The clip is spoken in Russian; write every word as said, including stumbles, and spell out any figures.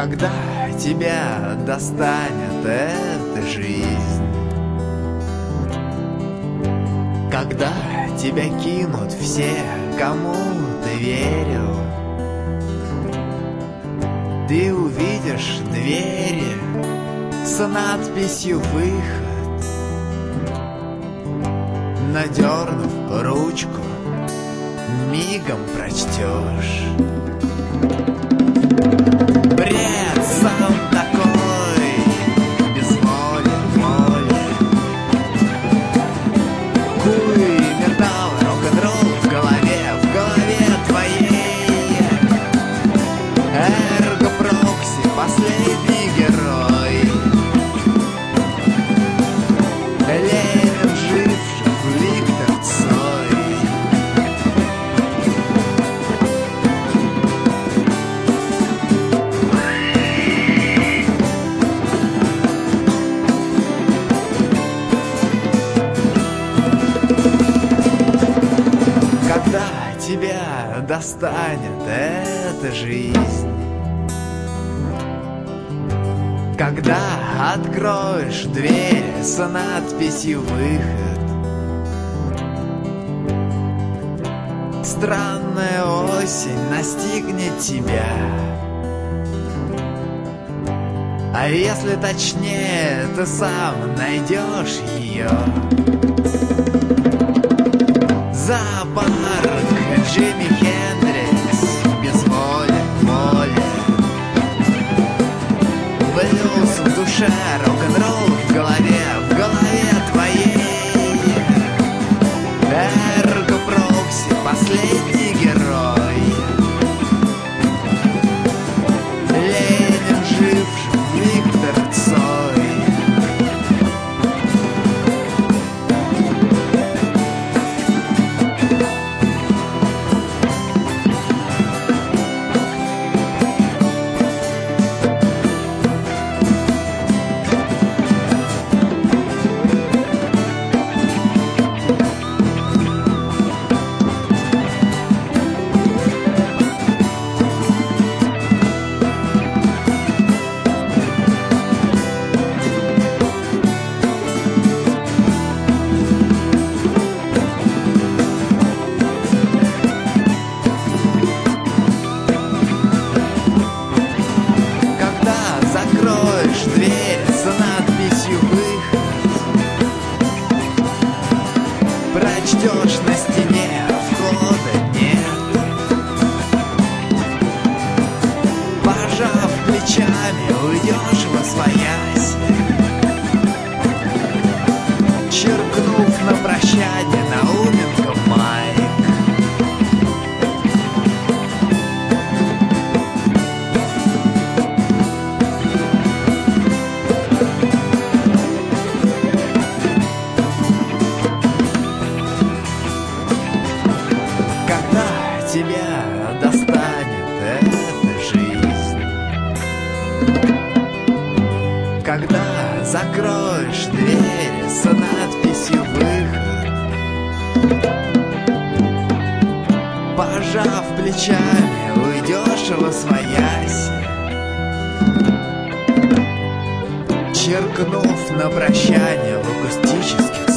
Когда тебя достанет эта жизнь, когда тебя кинут все, кому ты верил, ты увидишь двери с надписью «Выход». Надернув ручку, мигом прочтешь. Бред сам такой, без воли, воли. Куй, металл, рок-н-ролл в голове, в голове твоей. Эрго-прокси, последний герой. Ленин жив, Виктор Цой. Когда тебя достанет эта жизнь, когда откроешь дверь с надписью «Выход», странная осень настигнет тебя. А если точнее, ты сам найдешь ее. Зоопарк, Джимми Хендрикс, без воли, воли. Блюз в душе, рок-н-ролл в голове, в голове твоей. Эрго-прокси, последний герой. Ленин жив, Виктор Цой. Закроешь дверь с надписью «Выход», прочтешь на стене «Входа нет». Пожав плечами, уйдешь восвоясь, черкнув на прощание Науменко майк. Тебя достанет эта жизнь, когда закроешь дверь с надписью «Выход», пожав плечами, уйдешь восвоясь, черкнув на прощание в акустических